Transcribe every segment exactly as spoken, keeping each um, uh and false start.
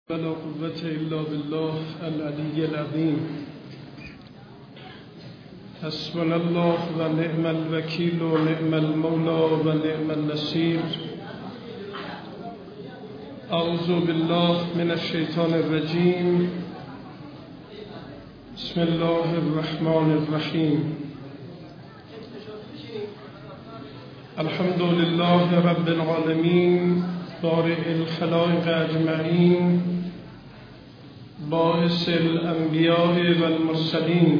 ولا قوة إلا بالله العلي العظيم. حسبنا الله ونعم الوكيل ونعم المولى ونعم النصير. أعوذ بالله من الشيطان الرجيم. بسم الله الرحمن الرحيم. الحمد لله رب العالمين بارئ الخلائق أجمعين باعث الأنبياء والمرسلين،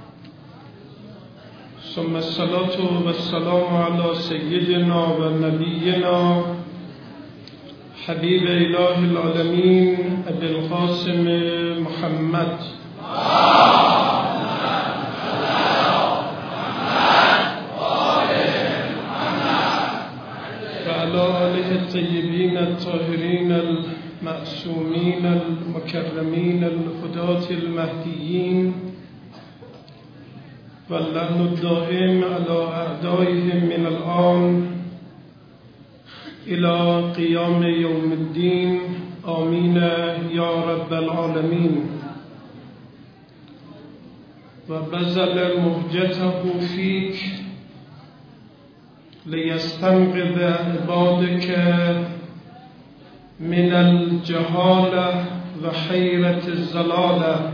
ثم الصلاة والسلام على سيدنا ونبينا حبيب إله العالمين أبي القاسم محمد وعلى آله الطيبين الطاهرين المعصومين المكرمين الهداة المهديين، واللعن الدائم على أعدائهم من الآن إلى قيام يوم الدين. آمين يا رب العالمين. وبذل مهجته فيك ليستنقذ عبادك من الجهالة وحيرة الزلالة،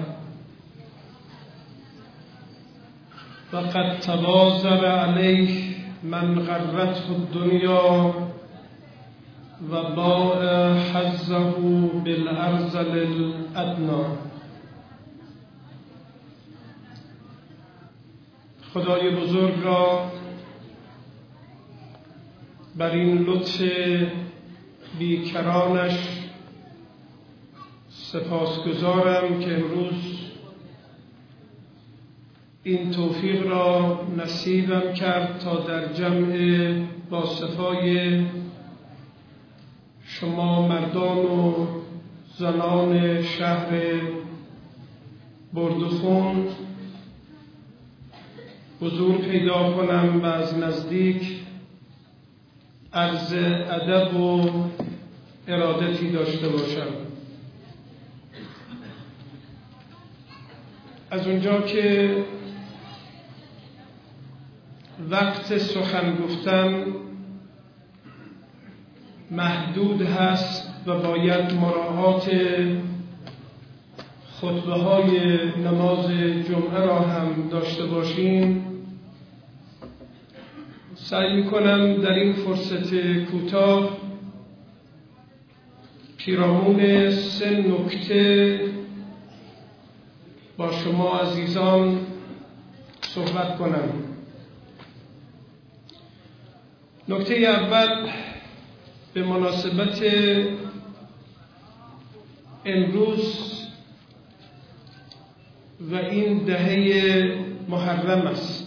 وقد تبازر عليه من غرته الدنيا وباء حظه بالأرذل الأدنى. خدای بزرگ را بر این لطف بیکرانش سپاسگزارم که امروز این توفیق را نصیبم کرد تا در جمع با صفای شما مردان و زنان شهر بردخون حضور پیدا کنم و از نزدیک عرض ادب و ارادتی داشته باشم. از اونجا که وقت سخن گفتن محدود هست و باید مراعات خطبه های نماز جمعه را هم داشته باشیم، سعی میکنم در این فرصت کوتاه پیرامون سه نکته با شما عزیزان صحبت کنم. نکته اول به مناسبت امروز و این دهه محرم است.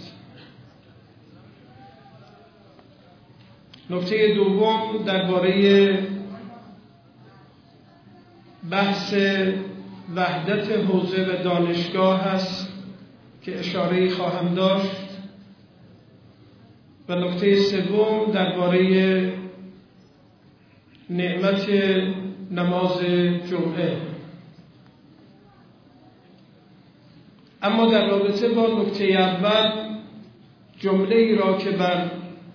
نکته دوم درباره بحث وحدت حوزه و دانشگاه است که اشاره‌ای خواهم داشت، و نکته سوم درباره نعمت نماز جمعه. اما در رابطه با نکته اول، جمله ای را که بر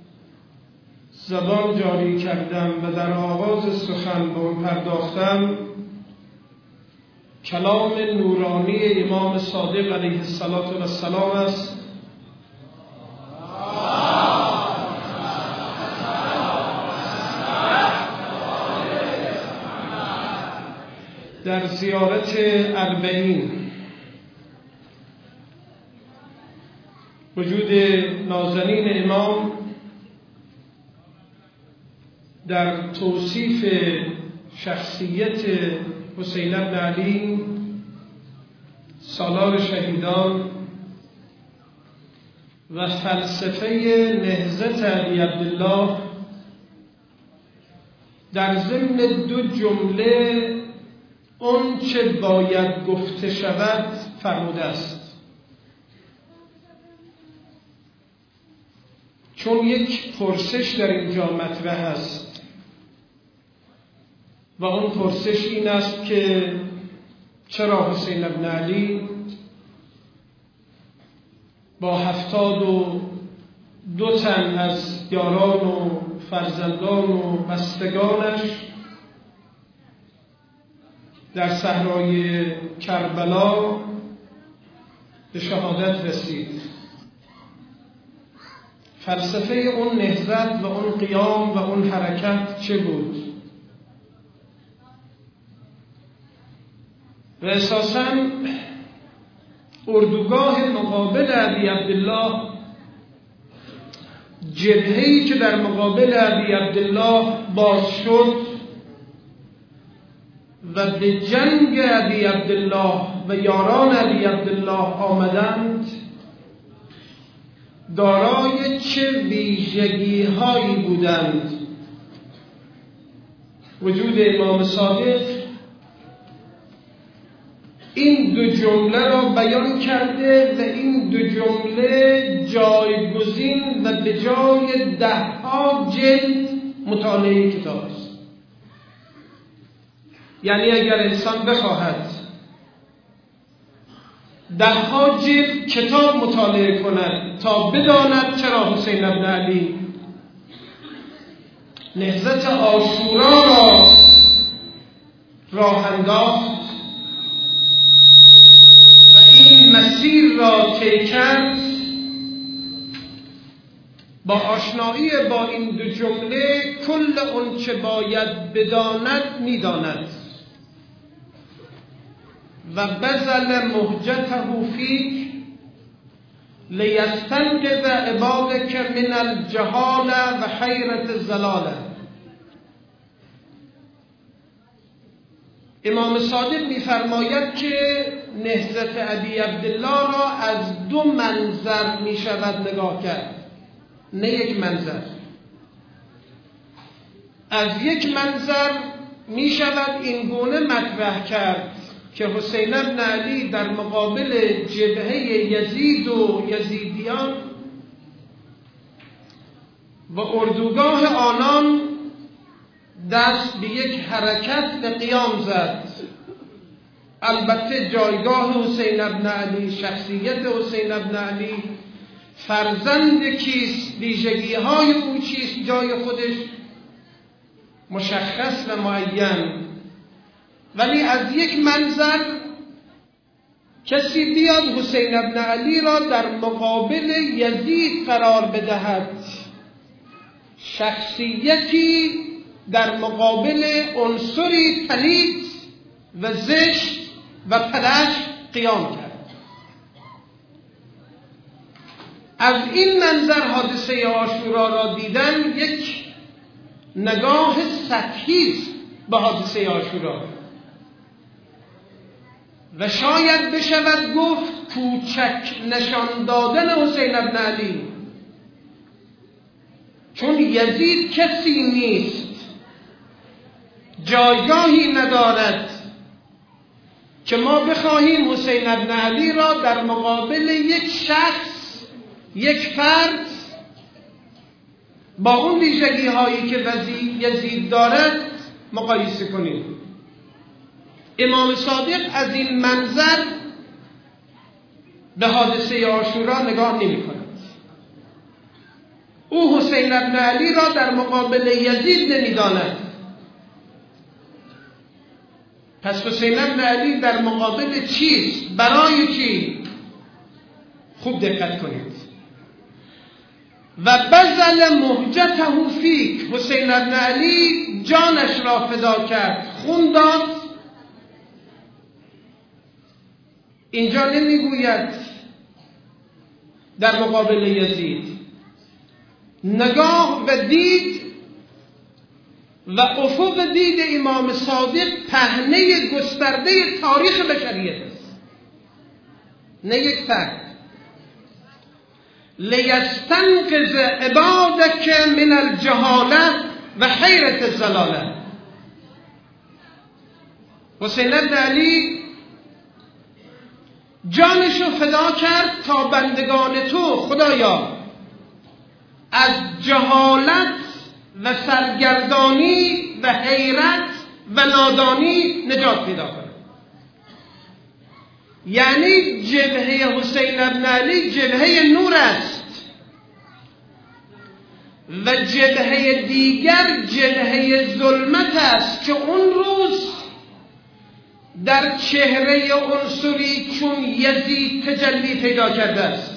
زبان جاری کردم و در آغاز سخن به اون پرداختم، کلام نورانی امام صادق علیه السلام است در زیارت اربعین. وجود نازنین امام در توصیف شخصیت حسین بن علی سالار شهیدان و فلسفه نهضت علی عبدالله در ضمن دو جمله اون چه باید گفته شود فرموده است. چون یک پرسش در اینجا مطرح است و اون پرسش این است که چرا حسین ابن علی با هفتاد و دو تن از یاران و فرزندان و بستگانش در صحرای کربلا به شهادت رسید. فلسفه اون نهضت و اون قیام و اون حرکت چه بود؟ و اساساً اردوگاه مقابل ابی عبدالله، جبهه‌ای که در مقابل ابی عبدالله باز شد و به جنگ ابی عبدالله و یاران ابی عبدالله آمدند، دارای چه ویژگی هایی بودند؟ وجود امام صادق این دو جمله را بیان کرده و این دو جمله جایگزین و به جای ده ها جلد مطالعه کتاب است. یعنی اگر انسان بخواهد ده ها جلد کتاب مطالعه کند تا بداند چرا حسین ابن علی نهضت عاشورا را راه انداخت و این مسیر را طی کرد، با آشنایی با این دو جمله کل اون چه باید بداند میداند. و بذل مهجته فیک لیستنقذ عبادک من الجهاله و حیرت الضلاله. امام صادق می‌فرماید که نهضت ابی عبدالله را از دو منظر می شود نگاه کرد، نه یک منظر. از یک منظر می شود این گونه مطرح کرد که حسین ابن علی در مقابل جبهه یزید و یزیدیان و اردوگاه آنان دست به یک حرکت به قیام زد. البته جایگاه حسین ابن علی، شخصیت حسین ابن علی، فرزند کیست، ویژگی های او چیست، جای خودش مشخص و معین. ولی از یک منظر کسی بیاد حسین ابن علی را در مقابل یزید قرار بدهد، شخصیتی در مقابل عنصری پلید و زشت و پلشت قیام کرد. از این منظر حادثه عاشورا را دیدن یک نگاه سطحی است به حادثه عاشورا و شاید بشود گفت کوچک نشان دادن حسین ابن علی، چون یزید کسی نیست، جایگاهی ندارد که ما بخواهیم حسین ابن علی را در مقابل یک شخص، یک فرد با اون ویژگی هایی که یزید دارد مقایسه کنیم. امام صادق از این منظر به حادثه عاشورا نگاه نمی کند. او حسین ابن علی را در مقابل یزید نمی داند. پس حسین ابن علی در مقابل چیست؟ برای چی؟ خوب دقت کنید. و بذل مهجته فیک، حسین ابن علی جانش را فدا کرد، خون داد. اینجا نمیگوید در مقابل یزید. نگاه و دید و افق دید امام صادق پهنه گسترده تاریخ بشریت است، نه یک فرد. لیستنقذ عبادک من الجهاله و حیرت الضلاله. حسین ابن علی جانش رو فدا کرد تا بندگان تو خدایا از جهالت و سرگردانی و حیرت و نادانی نجات پیدا کنند. یعنی جبهه حسین ابن علی جبهه نور است و جبهه دیگر جبهه ظلمت است که اون روز در چهره عنصری چون یزید تجلی پیدا کرده است،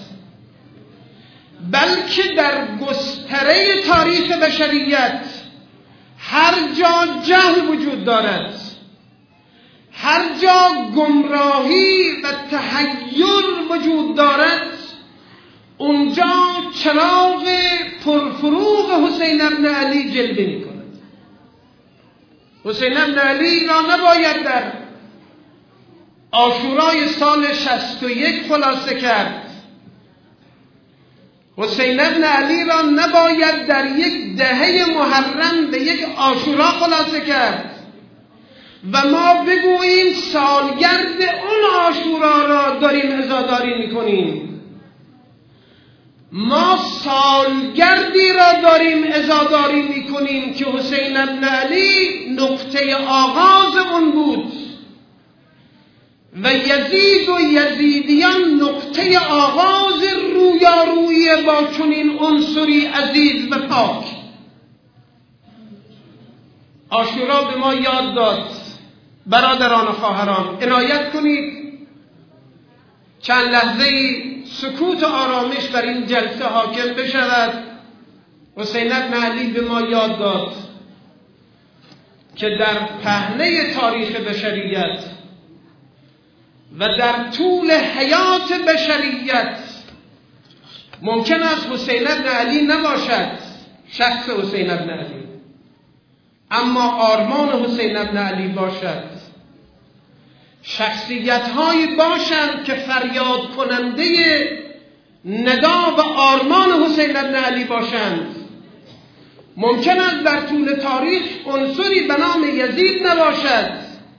بلکه در گستره تاریخ بشریت هر جا جهل وجود دارد، هر جا گمراهی و تحیر وجود دارد، اونجا چراغ پرفروغ حسین ابن علی جلوه می کند. حسین ابن علی را نباید در عاشورای سال شصت و یک خلاصه کرد، حسین ابن علی را نباید در یک دهه محرم به یک عاشورا خلاصه کرد و ما بگوییم سالگرد اون عاشورا را داریم عزاداری میکنیم. ما سالگردی را داریم عزاداری میکنیم که حسین ابن علی نقطه آغاز اون بود و یزید و یزیدیان نقطه آغاز رویارویی با چنین عنصری عزیز و پاک. عاشورا به ما یاد داد. برادران و خواهران، عنایت کنید چند لحظه سکوت و آرامش بر این جلسه حاکم بشود. حسین ابن علی به ما یاد داد که در پهنه تاریخ بشریت و در طول حیات بشریت ممکن است حسین ابن علی نباشد، شخص حسین ابن علی، اما آرمان حسین ابن علی باشد. شخصیت هایی باشند که فریاد کننده ندا و آرمان حسین ابن علی باشند. ممکن است در طول تاریخ عنصری به نام یزید نباشد،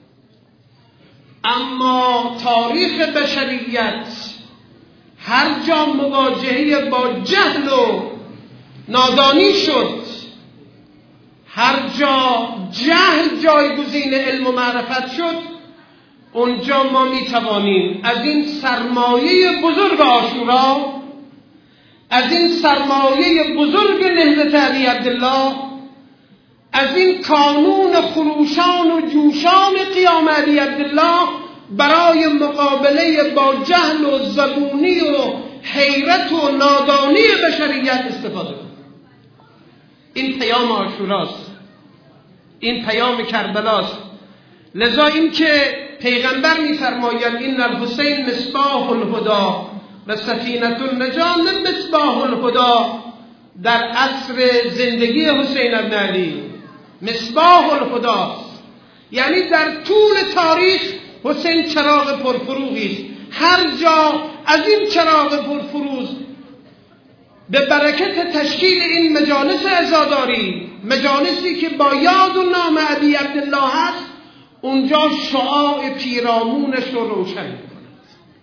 اما تاریخ بشریت هر جا مواجهه با جهل و نادانی شد، هر جا جهل جایگزین علم و معرفت شد، اونجا ما می توانیم از این سرمایه بزرگ عاشورا، از این سرمایه بزرگ نهضت علی عبدالله، از این کانون خروشان و جوشان قیام علی عبدالله برای مقابله با جهل و زبونی و حیرت و نادانی بشریت استفاده کنیم. این پیام عاشوراست، این پیام کربلاست. لذا این که پیغمبر می‌فرماید این الحسین مصباح الهدی و سفینة النجاة، نه مصباح الهدی در عصر زندگی حسین ابن علی، مصباح الهدی یعنی در طول تاریخ حسین چراغ پرفروغی است. هر جا از این چراغ پرفروغ به برکت تشکیل این مجالس عزاداری، مجالسی که با یاد و نام علی عبدالله هست، اونجا شعاع پیرامونش رو روشن می‌کند.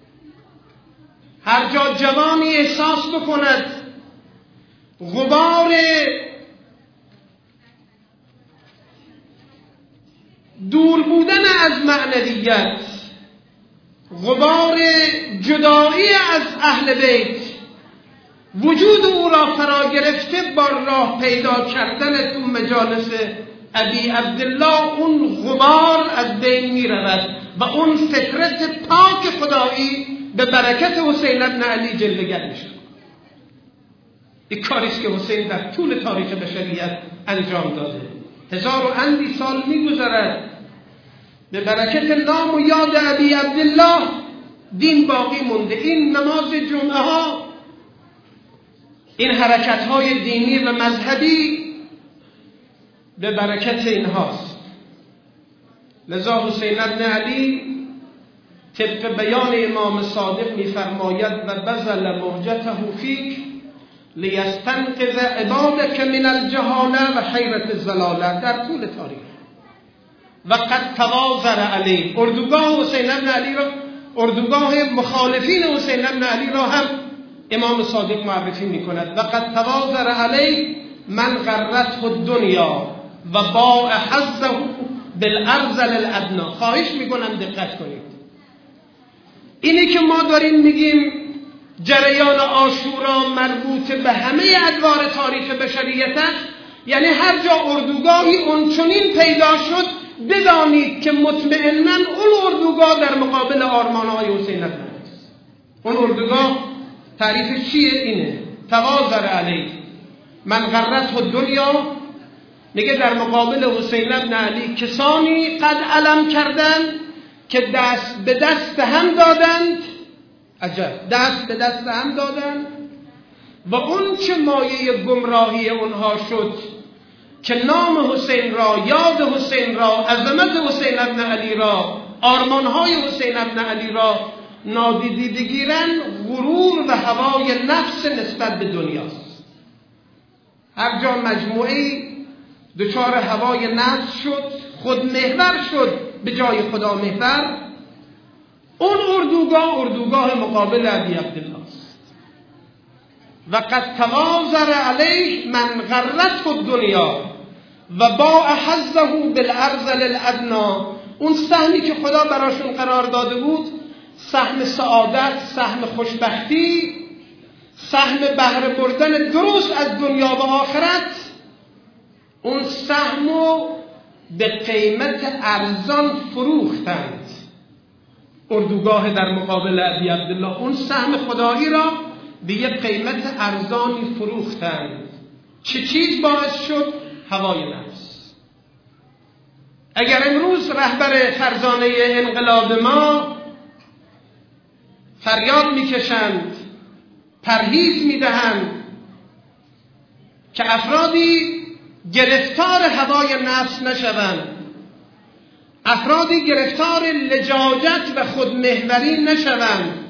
هر جا جوانی احساس بکند غبار دور بودن از معنویت، غبار جدایی از اهل بیت وجود او را فرا گرفته، با راه پیدا کردن تو مجالس ابی عبدالله اون غبار از بین می رود و اون فطرت پاک خدایی به برکت حسین ابن علی جلوگر می شود. این کاریست که حسین در طول تاریخ بشریت انجام داده. هزار و اندی سال می گذرد، به برکت نام و یاد ابی عبدالله دین باقی مونده. این نماز جمعه ها، این حرکت های دینی و مذهبی به برکت اینهاست. لذا حسین ابن علی طبق بیان امام صادق می‌فرماید و بذل مهجته فیک لیستنقذ عبادک من الجهاله و حیرت الضلاله. در طول تاریخ و قد توازر علی، اردوگاه حسین ابن علی را، اردوگاه مخالفین حسین ابن علی را هم امام صادق معرفی می‌کند. و قد توازر علی من غرته الدنیا و باع حظه بالارذل الادنی. خواهش میکنم دقت کنید، اینی که ما داریم میگیم جریان عاشورا مربوط به همه ادوار تاریخ بشریت است، یعنی هر جا اردوگاهی اونچنین پیدا شد بدانید که مطمئناً اون اردوگاه در مقابل آرمانهای حسین ابن علی است. اون اردوگاه تعریف چیه؟ اینه: تواضع علیه من غرته الدنیا. میگه در مقابل حسین ابن علی کسانی قد علم کردند که دست به دست هم دادند، عجب، دست به دست هم دادند و اون چه مایه گمراهی اونها شد که نام حسین را، یاد حسین را، عظمت حسین ابن علی را، آرمانهای حسین ابن علی را نادیده بگیرن، غرور و هوای نفس نسبت به دنیاست. هر جا مجموعه دچار هوای نفس شد، خود محور شد به جای خدا محور، اون اردوگاه اردوگاه مقابل ابی عبدالله است. و قد تواضع علیه من غرته الدنیا و باع حظه بالارذل الادنی. اون سهمی که خدا براشون قرار داده بود، سهم سعادت، سهم خوشبختی، سهم بهره بردن درست از دنیا و آخرت، اون سهمو به قیمت ارزان فروختند. اردوگاه در مقابل ابی عبدالله اون سهم خدایی را به یک قیمت ارزانی فروختند. چه چیز باعث شد؟ هوای نفس. اگر امروز رهبر فرزانه انقلاب ما فریاد میکشند، پرهیز میدهند که افرادی گرفتار هوای نفس نشوند، افرادی گرفتار لجاجت و خودمحوری نشوند،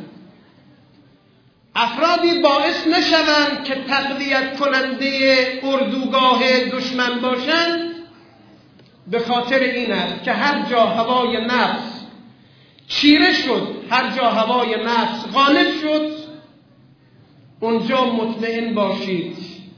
افرادی باعث نشوند که تقویت کننده اردوگاه دشمن باشند، به خاطر این است که هر جا هوای نفس چیره شد، هر جا هوای نفس غالب شد، اونجا مطمئن باشید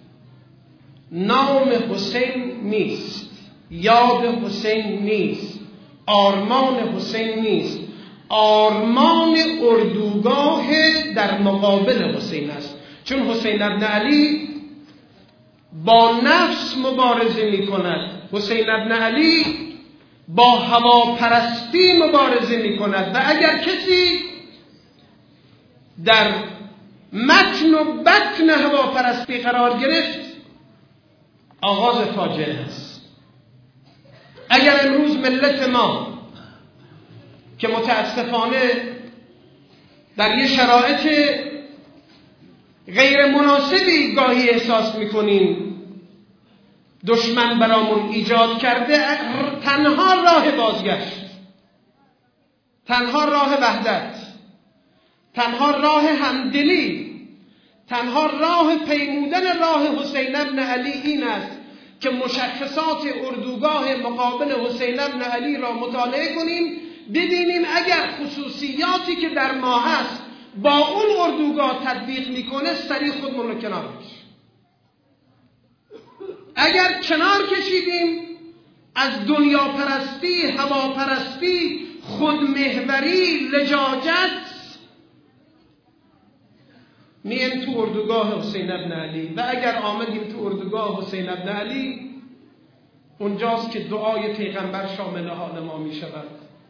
نام حسین نیست، یاد حسین نیست، آرمان حسین نیست، آرمان اردوگاه در مقابل حسین است. چون حسین ابن علی با نفس مبارزه می کند، حسین ابن علی با هواپرستی مبارزه می کند و اگر کسی در متن و بطن هواپرستی قرار گرفت آغاز فاجعه است. اگر امروز ملت ما که متاسفانه در یه شرایط غیر مناسبی گاهی احساس میکنیم دشمن برامون ایجاد کرده، تنها راه بازگشت، تنها راه وحدت، تنها راه همدلی، تنها راه پیمودن راه حسین ابن علی این است که مشخصات اردوگاه مقابل حسین ابن علی را مطالعه کنیم، ببینیم اگر خصوصیاتی که در ما هست با اون اردوگاه تطبیق میکنه سریع خودمون رو کنار بکشیم. اگر کنار کشیدیم از دنیا پرستی، هوا پرستی، خودمحوری، لجاجت، میم تو اردوگاه حسین ابن علی. و اگر آمدیم تو اردوگاه حسین ابن علی، اونجاست که دعای پیغمبر شامل حال ما می شود،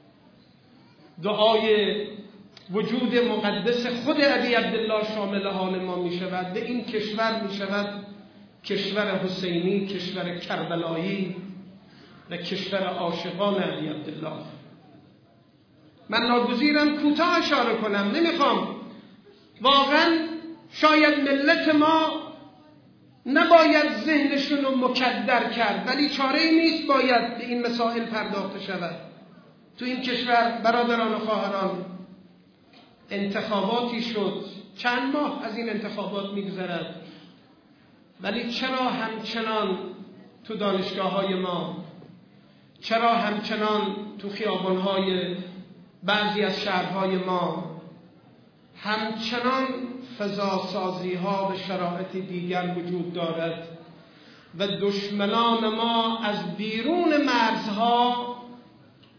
دعای وجود مقدس خود ابی عبدالله شامل حال ما می شود. به این کشور می شود کشور حسینی، کشور کربلایی و کشور عاشقان ابی عبدالله. من ناگزیرم کوتاه اشاره کنم، نمیخوام. واقعا شاید ملت ما نباید ذهنشون رو مکدر کرد، ولی چاره‌ای نیست، باید به این مسائل پرداخته شود. تو این کشور برادران و خواهران انتخاباتی شد، چند ماه از این انتخابات میگذرد، ولی چرا همچنان تو دانشگاه‌های ما، چرا همچنان تو خیابان‌های بعضی از شهرهای ما همچنان فضاسازی‌ها و شرایط دیگر وجود دارد و دشمنان ما از بیرون مرزها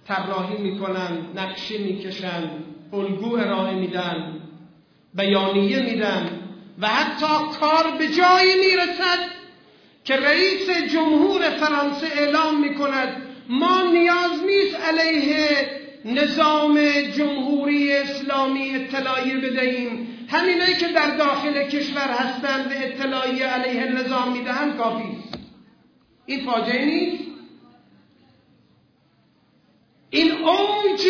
طراحی میکنن، نقشه میکشن، الگو ارائه میدن، بیانیه میدن و حتی کار به جایی میرسد که رئیس جمهور فرانسه اعلام میکند ما نیاز نیست علیه نظام جمهوری اسلامی اطلاعیه بدهیم، همینایی که در داخل کشور هستند و اطلاعیه علیه نظام میدهند کافی است. این فاجعه نیست؟ این اوج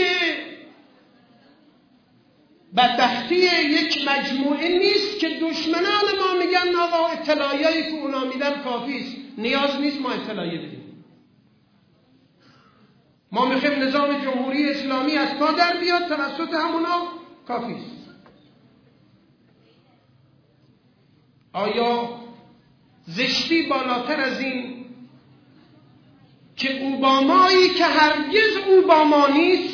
بدبختی یک مجموعه نیست که دشمنان ما میگن آقا اطلاعیه‌ای که اونا میدن کافی است، نیاز نیست ما اطلاعیه بدیم. ما میخوایم نظام جمهوری اسلامی از پا در بیاد، توسط همونا کافی است. آیا زشتی بالاتر از این که اوبامایی که هرگز اوباما نیست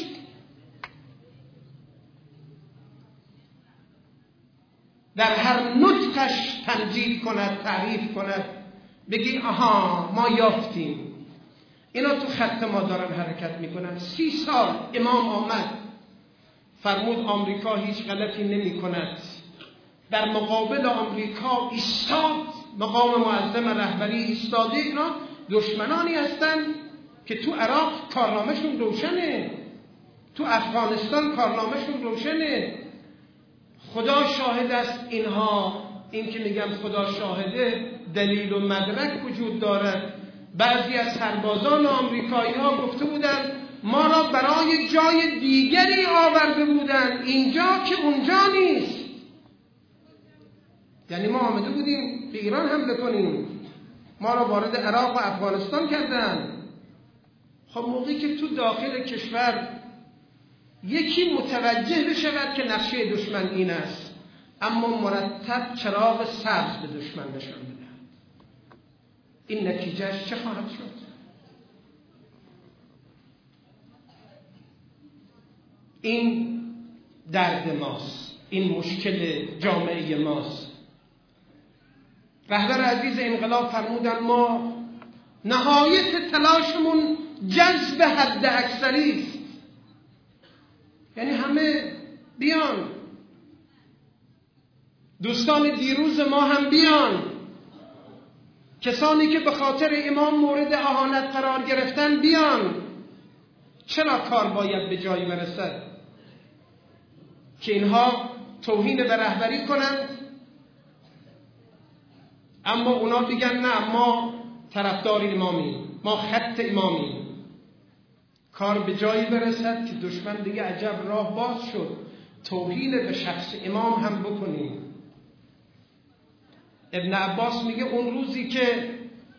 در هر نطقش تمجید کند، تعریف کند، بگی آها ما یافتیم، اینا تو خط ما دارن حرکت میکنن. سی سال امام آمد فرمود آمریکا هیچ غلطی نمی کند، در مقابل آمریکا ایستاد، مقام معظم رهبری ایستاده. اینا دشمنانی هستن که تو عراق کارنامه‌شون روشنه، تو افغانستان کارنامه‌شون روشنه. خدا شاهد است اینها، این که میگم خدا شاهده دلیل و مدرک وجود دارد. بعضی از سربازان آمریکایی ها گفته بودند ما را برای جای دیگری آورده بودند، اینجا که اونجا نیست. یعنی ما آمده بودیم به ایران حمله کنیم، ما را وارد عراق و افغانستان کردن. خب موقعی که تو داخل کشور یکی متوجه بشود که نقشه دشمن این است، اما مرتب چراغ سبز به دشمن نشان بده، این نتیجهش چه خواهد شد؟ این درد ماست، این مشکل جامعه ماست. رهبر عزیز انقلاب فرمودن ما نهایت تلاشمون جذب حد اکثری است، یعنی همه بیان، دوستان دیروز ما هم بیان، کسانی که به خاطر امام مورد اهانت قرار گرفتن بیان. چرا کار باید به جایی برسد که اینها توهین به رهبری کنند، اما اونا بگن نه ما طرفدار امامیم، ما خط امامیم. کار به جایی برسد که دشمن دیگه عجب راه باز شد، توهین به شخص امام هم بکنیم. ابن عباس میگه اون روزی که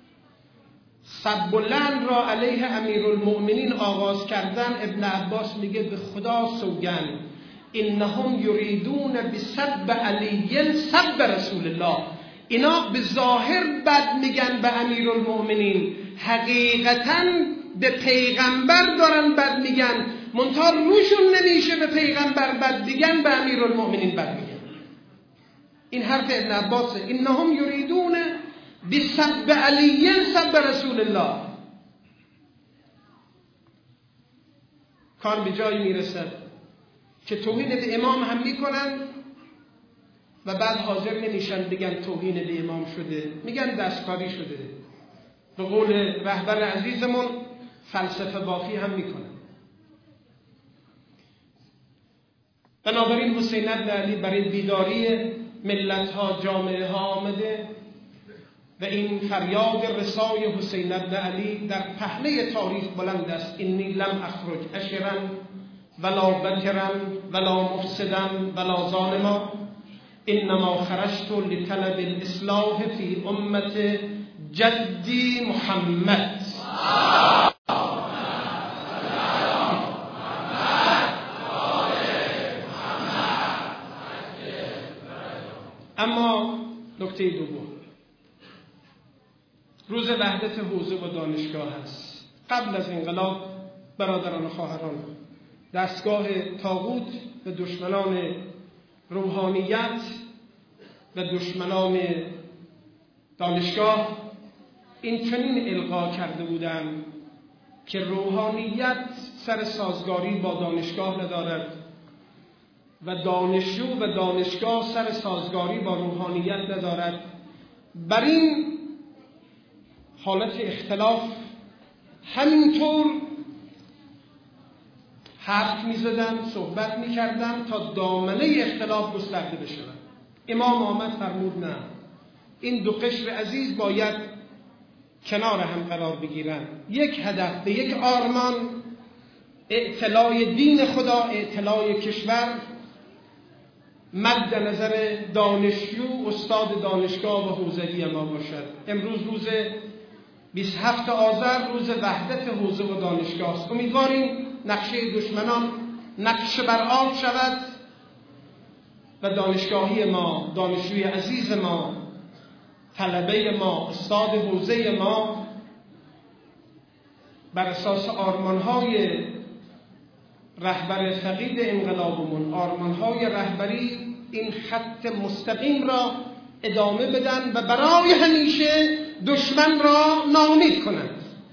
سب و لعن را علیه امیرالمؤمنین آغاز کردن، ابن عباس میگه به خدا سوگند انهم یریدون بسب علی سب رسول الله. اینا به ظاهر بد میگن به امیرالمؤمنین، حقیقتاً به پیغمبر دارن بد میگن، منتها روشون نمیشه به پیغمبر بد بگن، به امیرالمؤمنین بد میگن. این حرف ابن عباسه، انهم یریدون بسب علی سب رسول الله. کار به جایی میرسد که توهین به امام هم میکنن و بعد حاضر نمیشن بگن توهین به امام شده، میگن دستکاری شده. به قول رهبر عزیزمون فلسفه بافی هم میکنن. بنابراین حسین بن علی برای بیداری ملت ها، جامعه ها آمده و این فریاد رسای حسین بن علی در پهنه تاریخ بلند است. انی لم اخرج اشرا ولا بکرا ولا مفسدا ولا ظالما، انما خرجت لطلب الاصلاح فی امت جدی محمد. اما نکته دوم، روز وحدت حوزه و دانشگاه است. قبل از انقلاب برادران و خواهران، دستگاه طاغوت و دشمنان روحانیت و دشمنان دانشگاه این چنین القا کرده بودند که روحانیت سر سازگاری با دانشگاه ندارد و دانشجو و دانشگاه سر سازگاری با روحانیت ندارد. بر این حالت اختلاف همینطور حرف می زدن، صحبت می کردن تا دامنه اختلاف گسترده بشود. امام آمد فرمود نه، این دو قشر عزیز باید کنار هم قرار بگیرن. یک هدف، به یک آرمان، اعتلای دین خدا، اعتلای کشور، مد نظر دانشجو، استاد دانشگاه و حوزوی ما باشد. امروز روز بیست و هفتم آذر روز وحدت حوزه و دانشگاه است. امیدواریم نقشه دشمنان نقشه بر آب شود و دانشگاهی ما، دانشجوی عزیز ما، طلبه ما، استاد حوزه ما بر اساس آرمان‌های رهبر فقید انقلابمون، آرمان‌های رهبری، این خط مستقیم را ادامه بدن و برای همیشه دشمن را ناامید کنند.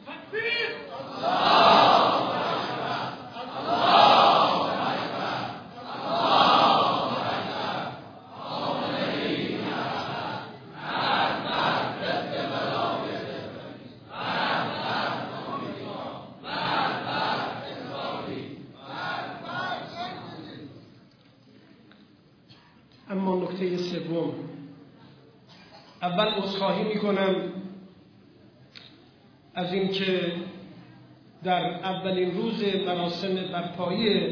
اما نکته سوم، اول عذرخواهی میکنم از اینکه در اولین روز مراسم برپایی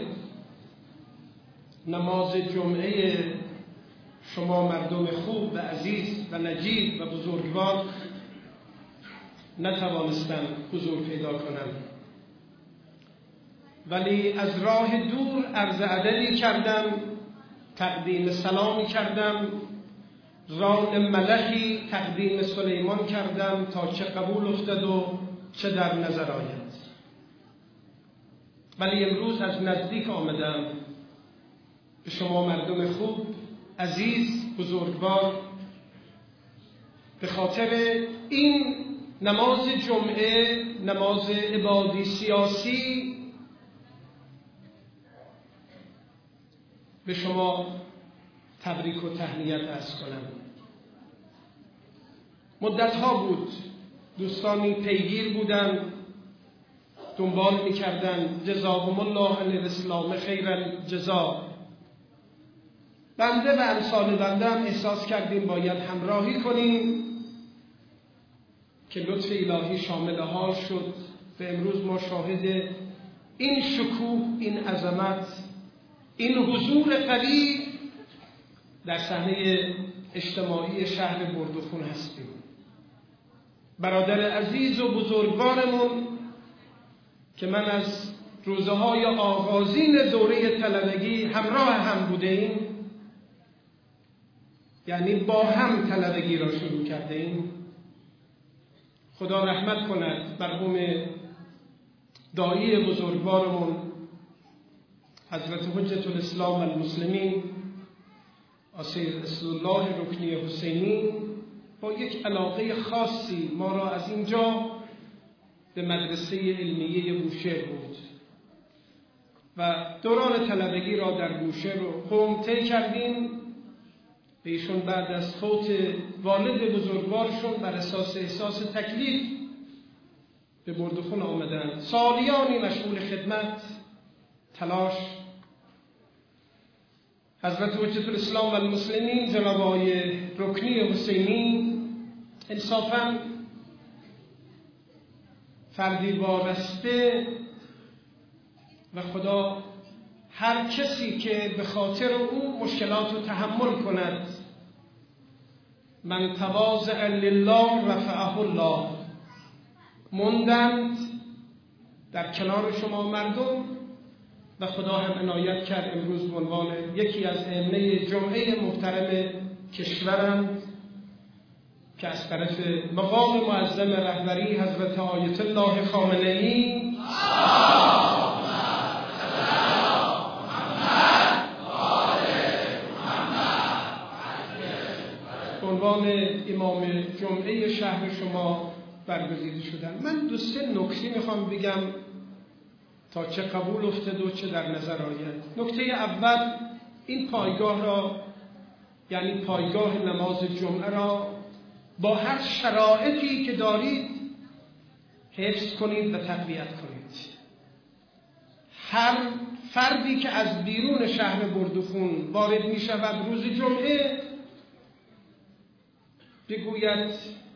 نماز جمعه شما مردم خوب و عزیز و نجیب و بزرگوار نتوانستم حضور پیدا کنم، ولی از راه دور عرض ادبی کردم، تقدیم سلامی کردم، ران ملخی تقدیم سلیمان کردم تا چه قبول افتد و چه در نظر آید. ولی امروز از نزدیک آمدم به شما مردم خوب، عزیز، بزرگوار، به خاطر این نماز جمعه، نماز عبادی سیاسی، به شما تبریک و تهنیت عرض کنم. مدتها بود دوستانی پیگیر بودن، دنبال می‌کردن، جزاهم الله عن الاسلام خیر الجزا. بنده و امثال بنده هم احساس کردیم باید همراهی کنیم که لطف الهی شامل حال شد و امروز ما شاهد این شکوه، این عظمت، این حضور قوی در صحنه اجتماعی شهر بردخون هستیم. برادر عزیز و بزرگوارمون که من از روزهای آغازین دوره طلبگی همراه هم بوده ایم، یعنی با هم طلبگی را شروع کرده ایم، خدا رحمت کند مرحوم داعی بزرگوارمون حضرت حجت الاسلام المسلمین آسیر اسدالله رکنی حسینی، با یک علاقه خاصی ما را از اینجا به مدرسه علمیه بوشهر بود و دوران طلبگی را در بوشهر و قم طی کردیم. به ایشون بعد از فوت والد بزرگوارشون بر اساس احساس تکلیف به بردخون آمدند. سالیانی مشغول خدمت، تلاش. حضرت حجت الاسلام المسلمین جناب آقای رکنی حسینی انصافاً فردی وارسته و خدا هر کسی که به خاطر او مشکلات رو تحمل کند، من تواضع لله رفعه الله، موندند در کنار شما مردم و خدا هم عنایت کرد امروز به عنوان یکی از ائمه جمعه محترم کشورند که از طرف مقام معظم رهبری حضرت آیت الله خامنه‌ای به عنوان امام جمعه شهر شما برگزیده شدن. من دو سه نکته میخوام بگم تا چه قبول افتاده و چه در نظر آید. نکته اول، این پایگاه را یعنی پایگاه نماز جمعه را با هر شرایطی که دارید حفظ کنید و تقویت کنید. هر فردی که از بیرون شهر بردخون وارد می شود روز جمعه بگوید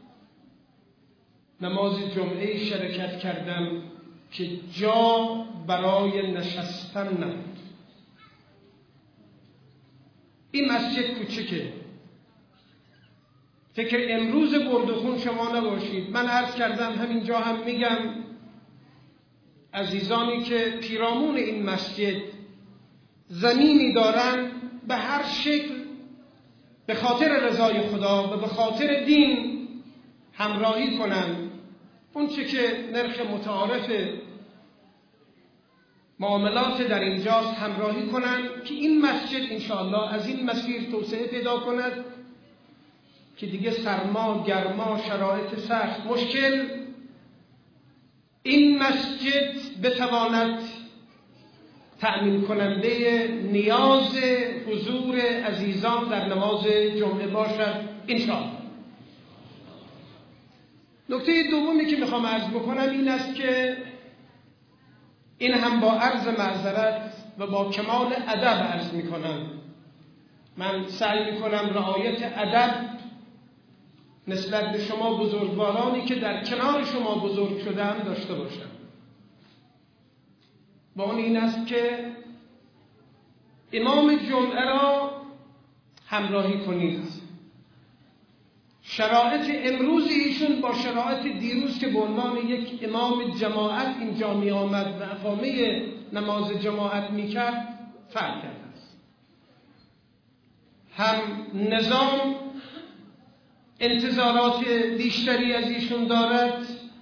نماز جمعه شرکت کردم که جا برای نشستن نبود. این مسجد کوچکه، فکر امروز بردخون شما نباشید. من عرض کردم، همینجا هم میگم، عزیزانی که پیرامون این مسجد زمینی دارن به هر شکل به خاطر رضای خدا و به خاطر دین همراهی کنن. اون چه که نرخ متعارف معاملات در اینجاست همراهی کنن که این مسجد انشاءالله از این مسیر توسعه پیدا کند که دیگه سرما، گرما، شرایط سخت، مشکل، این مسجد بتواند تأمین کننده نیاز حضور عزیزان در نماز جمعه باشد انشاءالله. نکته دومی که میخوام عرض بکنم این است که این هم با عرض معذرت و با کمال ادب عرض میکنم. من سعی میکنم رعایت ادب نسبت به شما بزرگوارانی که در کنار شما بزرگ شدم داشته باشم. با اون این است که امام جمعه را همراهی کنید. شرایط امروز ایشون با شرایط دیروز که به عنوان یک امام جماعت اینجا می آمد و اقامه نماز جماعت می کرد فرق کرده است. هم نظام انتظارات بیشتری از ایشون دارد،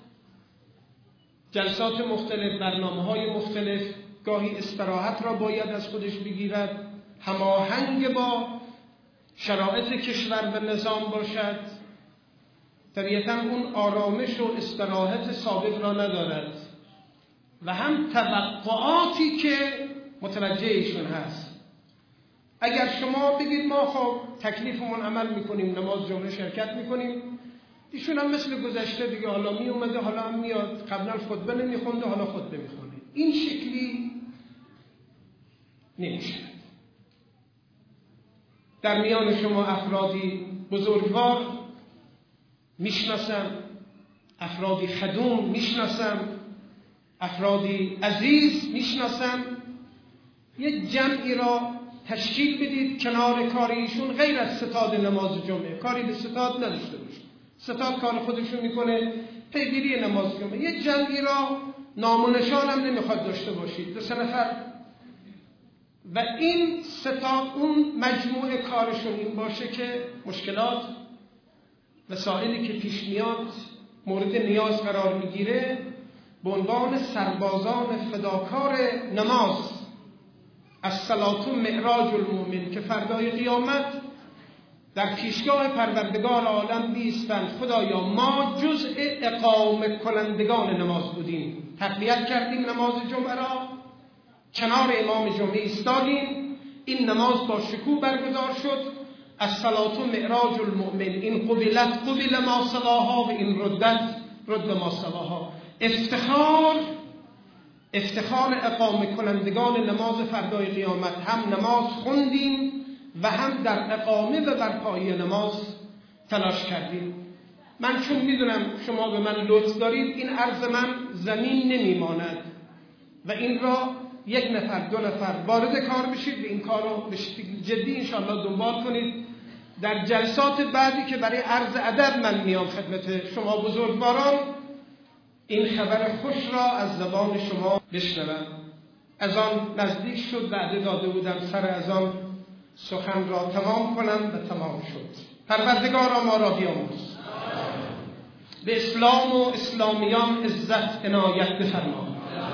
جلسات مختلف، برنامه‌های مختلف، گاهی استراحت را باید از خودش بگیرد، هماهنگ با شرایط کشور و نظام باشد. طبیعتاً اون آرامش و استراحت سابق را ندارد و هم توقعاتی که متوجه ایشون هست. اگر شما بگید ما خب تکلیفمون عمل میکنیم، نماز جمعه شرکت میکنیم، ایشون هم مثل گذشته دیگه حالا می اومده حالا هم میاد، قبلا خطبه نمیخونده حالا خطبه میخونه. این شکلی نمیشه. در میان شما افرادی بزرگوار میشناسم، افرادی خدوم میشناسم، افرادی عزیز میشناسم. یک جمعی را تشکیل بدید کنار کار ایشون غیر از ستاد نماز جمعه. کاری به ستاد نداشته باشید، ستاد کار خودشون میکنه، پیگیری نماز جمعه. یک جمعی را نام و نشان هم نمیخواد داشته باشید، دو سه نفر، و این ستاد اون مجموعه کارشون این باشه که مشکلات مسائلی که پیش میاد مورد نیاز قرار میگیره به عنوان سربازان فداکار نماز، الصلاة معراج المؤمن، که فردای قیامت در پیشگاه پروردگار عالم بیستند. خدایا ما جزء اقامه کنندگان نماز بودیم، تقویت کردیم نماز جمعه را، کنار امام جمعه ایستادیم، این نماز با شکوه برگزار شد. الصلاة معراج المؤمن، این قبلت قبل ما صلاها و این ردت رد ما صلاها. افتخار افتخار اقامه کنندگان نماز فردای قیامت، هم نماز خوندیم و هم در اقامه و برپایی نماز تلاش کردیم. من چون میدونم شما به من لطف دارید، این عرض من زمین نمیماند و این را یک نفر دو نفر وارد کار بشید و این کار رو به شکل جدی انشاءالله دنبال کنید. در جلسات بعدی که برای عرض ادب من میام خدمت شما بزرگواران، این خبر خوش را از زبان شما بشنوم. از آن نزدیک شد، وعده داده بودم سر از آن سخن را تمام کنم و تمام شد. پروردگارا ما را بیاموز، به اسلام و اسلامیان عزت عنایت بفرما.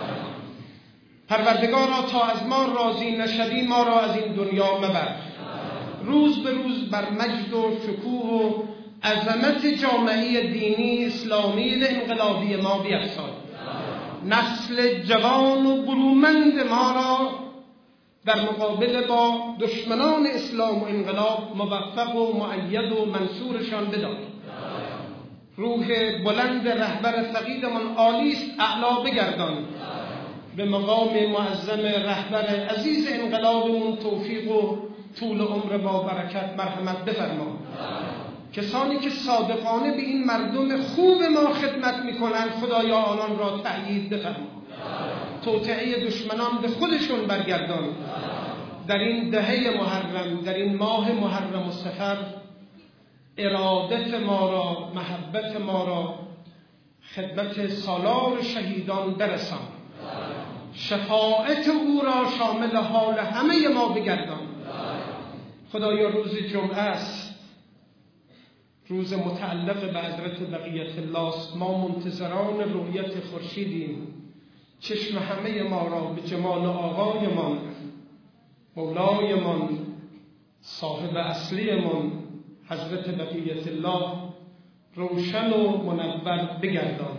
پروردگارا تا از ما راضی نشوی ما را از این دنیا مبر. روز به روز بر مجد و شکوه و عظمت جامعه دینی اسلامی انقلابی ما بیفزای. نسل جوان و برومند ما را در مقابله با دشمنان اسلام و انقلاب موفق و مؤید و منصورشان بدار. روح بلند رهبر فقیدمان عالی است، اعلا بگردان. به مقام معظم رهبر عزیز انقلابمون توفیق و طول عمر با برکت مرحمت بفرما. کسانی که صادقانه به این مردم خوب ما خدمت میکنند خدایا آنان را تأیید بفرما. توطئه دشمنان به خودشون برگردان. در این دهه محرم، در این ماه محرم و سفر، ارادت ما را، محبت ما را خدمت سالار شهیدان برسان. شفاعت او را شامل حال همه ما بگردان. خدایا روز جمعه است، روز متعلق به حضرت بقیت الله است. ما منتظران رؤیت خورشیدیم. چشم همه ما را به جمال آقایمان، مولایمان، صاحب اصلیمان حضرت بقیت الله روشن و منور بگردان.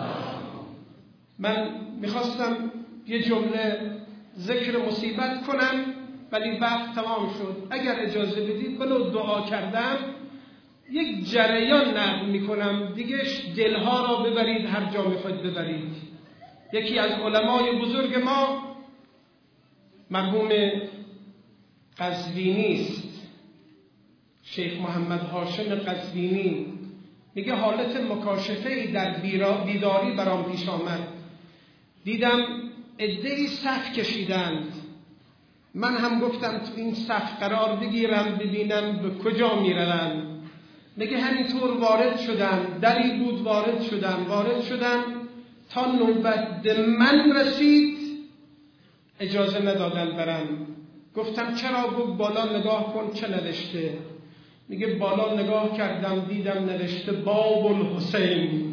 من میخواستم یه جمله ذکر مصیبت کنم ولی وقت تمام شد. اگر اجازه بدید ولو دعا کردم یک جریان نقل میکنم دیگه، دلها را ببرید هر جا میخواید ببرید. یکی از علمای بزرگ ما مرحوم قزوینی است، شیخ محمد هاشم قزوینی، میگه حالت مکاشفه‌ای در بیداری برام پیش آمد. دیدم عده‌ای صف کشیدند. من هم گفتم تو این صف قرار بگیرم ببینم به کجا میروند. میگه همینطور وارد شدن، دری بود وارد شدن وارد شدن تا نوبت به من رسید اجازه ندادن برم. گفتم چرا؟ گفت بالا نگاه کن چه نوشته. میگه بالا نگاه کردم دیدم نوشته باب الحسین.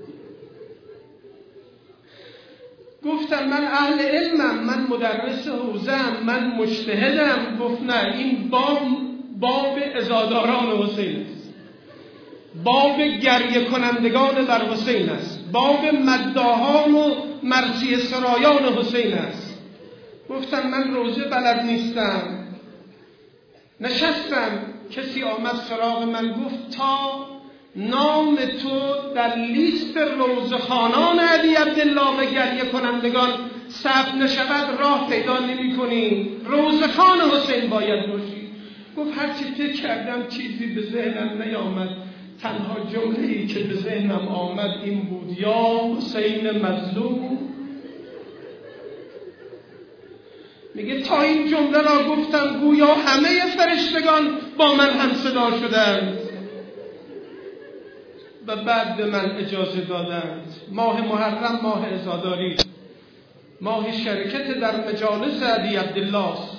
گفتم من اهل علمم، من مدرس حوزه‌ام، من مجتهدم. گفت نه، این باب باب عزاداران حسین است، باب گریه کنندگان بر حسین است، باب مداحان و مرثیه سرایان حسین است. گفتم من روزه بلد نیستم. نشستم، کسی آمد سراغ من گفت تا نام تو در لیست روزخوانان علی عبدالله و گریه کنندگان ثبت نشود راه پیدا نمی کنی، روزخوان حسین باید باشی. گفت هرچی فکر کردم چیزی به ذهنم نیامد، تنها جمله‌ای که به ذهنم آمد این بود یا حسین مظلوم. میگه تا این جمله را گفتم گویا همه فرشتگان با من هم صدا شدند و بعد به من اجازه دادند. ماه محرم ماه عزاداری، ماه شرکت در مجالس علی عبدالله است.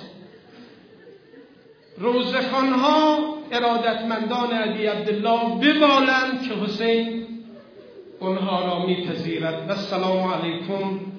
روزخوانها ارادتمندان علی عبدالله ببالند که حسین اونها را میپذیرد. و السلام علیکم